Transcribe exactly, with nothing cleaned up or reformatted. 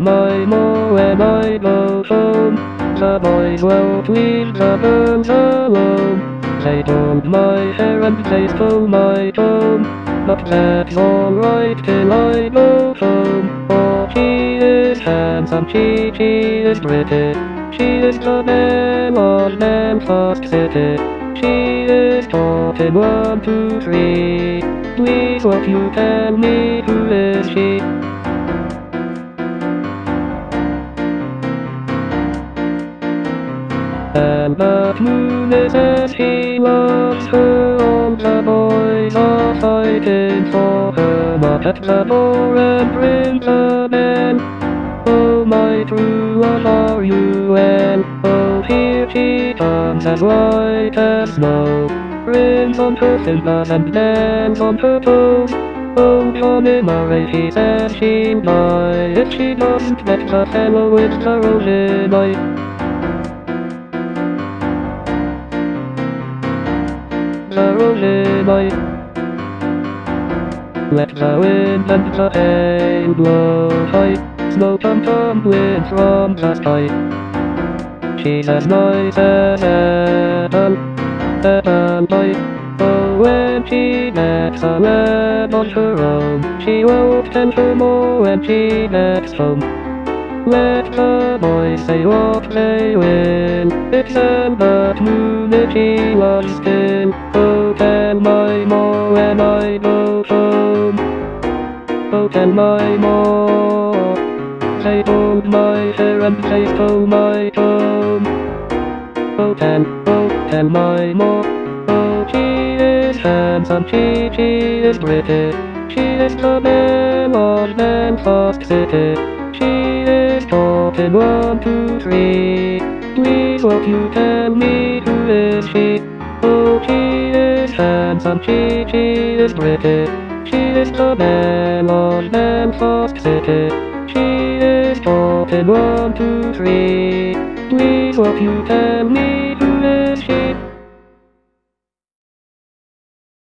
my more when I go home. The boys will leave the girls alone. They pulled my hair and they stole my comb. But that's alright till I go home. For she is handsome, she, she is pretty. She is the belle of Belfast City. She is talking one, two, three. Please won't you tell me who is she? And the moon is as he loves her. All the boys are fighting for her. But at the door and rings a bell. Oh my true love, are you well? Oh here she comes as white as snow. Rings on her fingers and bells on her toes. Oh Johnny Murray, she says she'll die if she doesn't get the fellow with the rolling eye. The rolling eye. Let the wind and the hail blow high. Snow come tumbling from the sky. She's as nice as apple, apple pie. Oh, when she gets a lad on her own, she won't tell her more when she gets home. Let the boys say what they will, it's an but moon if she loves still. Oh, tell my more when I go home. Oh, tell my more. They pulled my hair and they stole my comb. Oh, tell, oh, tell my more. Oh, she is handsome, she, she is pretty. She is the belle of Belfast City. She is talking one, two, three. Please won't you tell me who is she? Oh, she is handsome, she, she is pretty. She is the belle of Belfast City. She is talking one, two, three. Please won't you tell me